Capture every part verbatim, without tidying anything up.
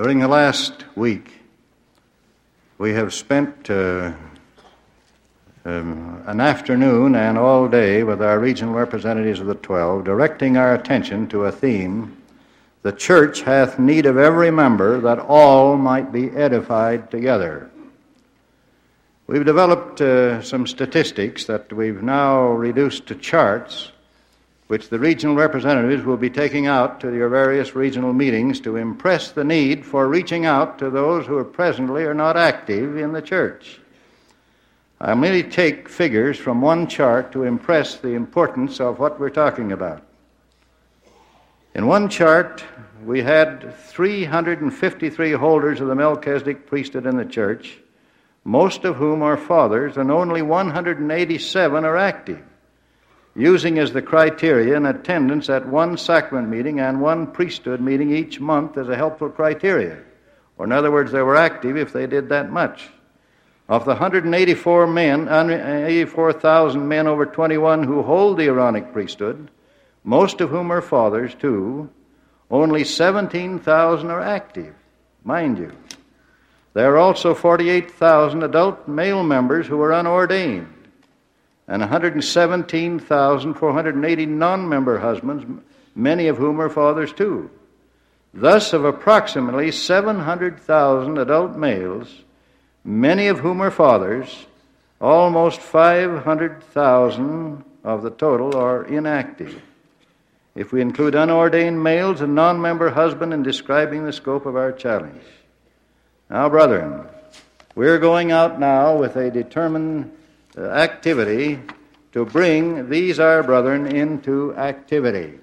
During the last week, we have spent uh, um, an afternoon and all day with our regional representatives of the Twelve, directing our attention to a theme: the church hath need of every member, that all might be edified together. We've developed uh, some statistics that we've now reduced to charts, which the regional representatives will be taking out to your various regional meetings to impress the need for reaching out to those who are presently are not active in the church. I'll merely take figures from one chart to impress the importance of what we're talking about. In one chart, we had three hundred fifty-three holders of the Melchizedek priesthood in the church, most of whom are fathers, and only one hundred eighty-seven are active, using as the criteria an attendance at one sacrament meeting and one priesthood meeting each month as a helpful criteria. Or in other words, they were active if they did that much. Of the one hundred eighty-four men, eighty-four thousand men over twenty-one who hold the Aaronic priesthood, most of whom are fathers too, only seventeen thousand are active, mind you. There are also forty-eight thousand adult male members who are unordained, and one hundred seventeen thousand four hundred eighty non-member husbands, many of whom are fathers too. Thus, of approximately seven hundred thousand adult males, many of whom are fathers, almost five hundred thousand of the total are inactive, if we include unordained males and non-member husbands in describing the scope of our challenge. Now, brethren, we're going out now with a determined uh, activity to bring these our brethren into activity.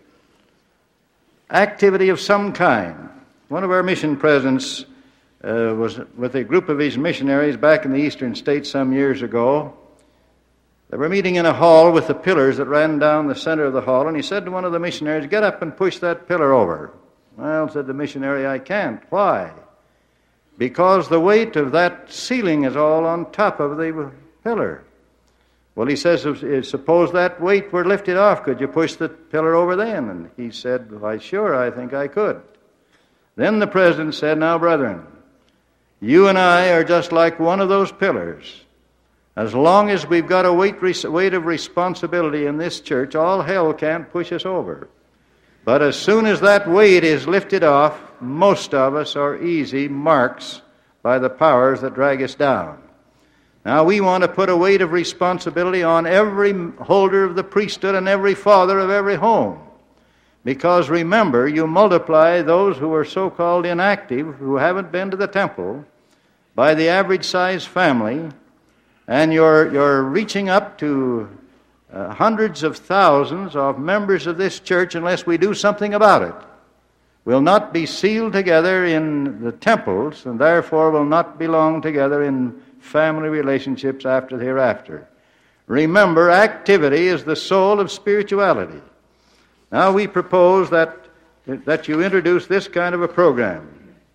Activity of some kind. One of our mission presidents uh, was with a group of his missionaries back in the eastern states some years ago. They were meeting in a hall with the pillars that ran down the center of the hall, and he said to one of the missionaries, "Get up and push that pillar over." "Well," said the missionary, "I can't." "Why?" "Because the weight of that ceiling is all on top of the pillar." "Well," he says, "suppose that weight were lifted off, could you push the pillar over then?" And he said, "Why, sure, I think I could." Then the president said, "Now, brethren, you and I are just like one of those pillars. As long as we've got a weight, weight of responsibility in this church, all hell can't push us over. But as soon as that weight is lifted off, most of us are easy marks by the powers that drag us down. Now, we want to put a weight of responsibility on every holder of the priesthood and every father of every home. Because remember, you multiply those who are so-called inactive, who haven't been to the temple, by the average size family, and you're, you're reaching up to uh, hundreds of thousands of members of this church unless we do something about it. Will not be sealed together in the temples, and therefore will not belong together in family relationships after the hereafter. Remember, activity is the soul of spirituality. Now we propose that, that you introduce this kind of a program.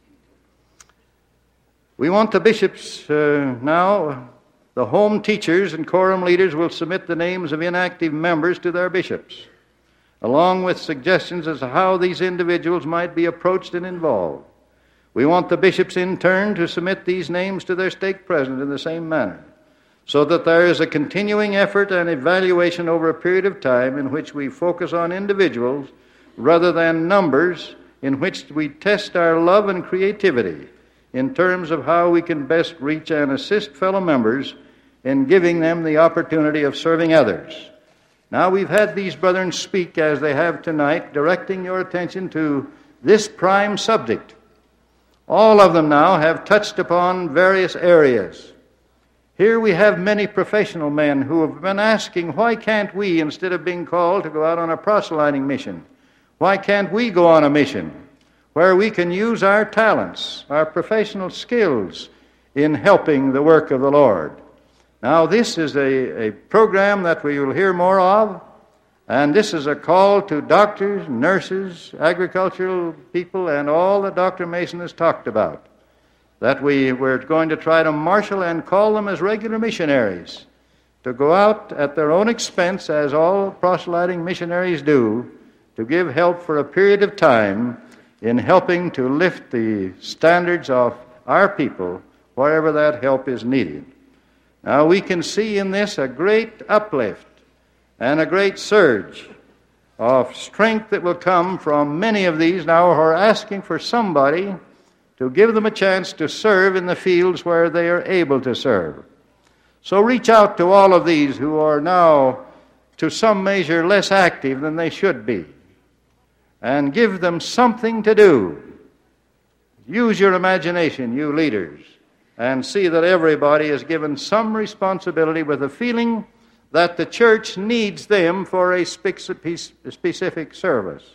We want the bishops uh, now, the home teachers and quorum leaders will submit the names of inactive members to their bishops, along with suggestions as to how these individuals might be approached and involved. We want the bishops in turn to submit these names to their stake president in the same manner, so that there is a continuing effort and evaluation over a period of time in which we focus on individuals rather than numbers, in which we test our love and creativity in terms of how we can best reach and assist fellow members in giving them the opportunity of serving others. Now, we've had these brethren speak as they have tonight, directing your attention to this prime subject. All of them now have touched upon various areas. Here we have many professional men who have been asking, why can't we, instead of being called to go out on a proselyting mission, why can't we go on a mission where we can use our talents, our professional skills in helping the work of the Lord? Now, this is a, a program that we will hear more of, and this is a call to doctors, nurses, agricultural people, and all that Doctor Mason has talked about, that we, we're going to try to marshal and call them as regular missionaries, to go out at their own expense, as all proselyting missionaries do, to give help for a period of time in helping to lift the standards of our people wherever that help is needed. Now, we can see in this a great uplift and a great surge of strength that will come from many of these now who are asking for somebody to give them a chance to serve in the fields where they are able to serve. So reach out to all of these who are now, to some measure, less active than they should be, and give them something to do. Use your imagination, you leaders, and see that everybody is given some responsibility with a feeling that the church needs them for a specific service.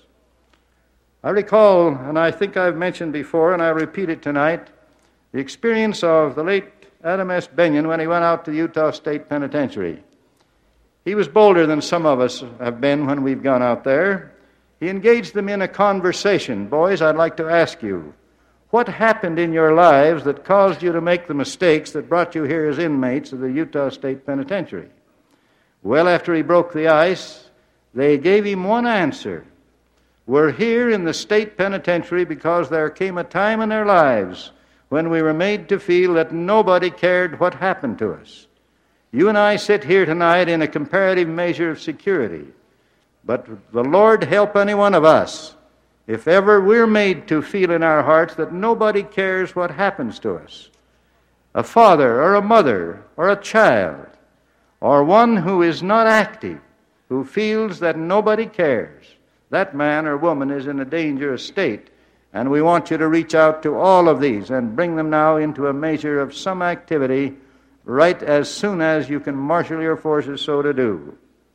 I recall, and I think I've mentioned before, and I repeat it tonight, the experience of the late Adam S. Benyon when he went out to the Utah State Penitentiary. He was bolder than some of us have been when we've gone out there. He engaged them in a conversation. Boys, I'd like to ask you, what happened in your lives that caused you to make the mistakes that brought you here as inmates of the Utah State Penitentiary? Well, after he broke the ice, they gave him one answer. We're here in the state penitentiary because there came a time in our lives when we were made to feel that nobody cared what happened to us. You and I sit here tonight in a comparative measure of security, but the Lord help any one of us if ever we're made to feel in our hearts that nobody cares what happens to us. A father or a mother or a child, or one who is not active, who feels that nobody cares, that man or woman is in a dangerous state. And we want you to reach out to all of these and bring them now into a measure of some activity right as soon as you can marshal your forces so to do.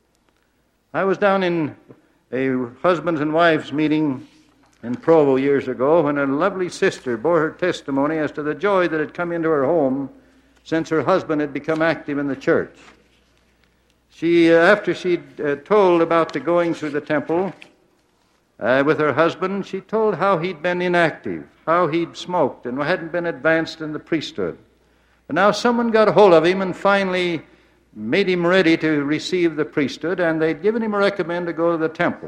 I was down in a husbands and wives meeting in Provo years ago when a lovely sister bore her testimony as to the joy that had come into her home since her husband had become active in the church. She, uh, after she'd uh, told about the going through the temple uh, with her husband, she told how he'd been inactive, how he'd smoked and hadn't been advanced in the priesthood. And now someone got a hold of him and finally made him ready to receive the priesthood, and they'd given him a recommend to go to the temple.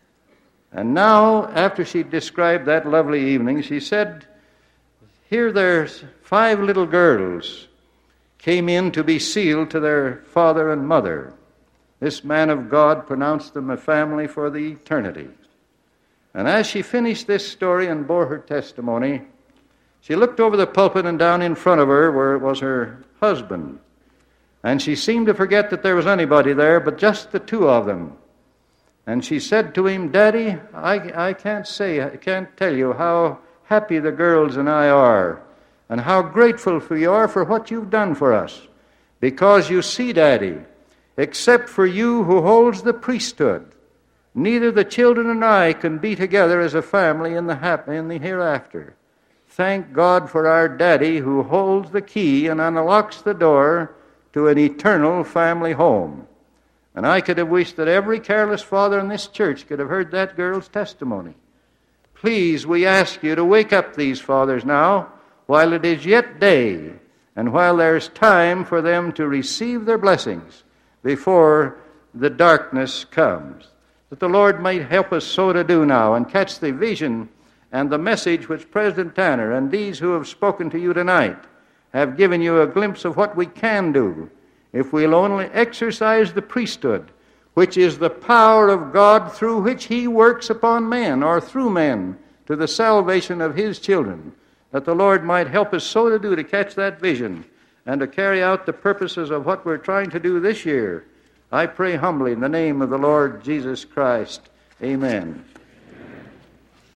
And now, after she described that lovely evening, she said, here there's five little girls came in to be sealed to their father and mother. This man of God pronounced them a family for the eternity. And as she finished this story and bore her testimony, she looked over the pulpit and down in front of her where it was her husband. And she seemed to forget that there was anybody there but just the two of them. And she said to him, Daddy, I, I can't say, I can't tell you how happy the girls and I are, and how grateful we are for what you've done for us. Because you see, Daddy, except for you who holds the priesthood, neither the children and I can be together as a family in the hap- in the hereafter. Thank God for our Daddy who holds the key and unlocks the door to an eternal family home. And I could have wished that every careless father in this church could have heard that girl's testimony. Please, we ask you to wake up these fathers now, while it is yet day, and while there's time for them to receive their blessings before the darkness comes. That the Lord might help us so to do now and catch the vision and the message which President Tanner and these who have spoken to you tonight have given you a glimpse of what we can do if we'll only exercise the priesthood, which is the power of God through which He works upon men or through men to the salvation of His children. That the Lord might help us so to do, to catch that vision and to carry out the purposes of what we're trying to do this year. I pray humbly in the name of the Lord Jesus Christ. Amen.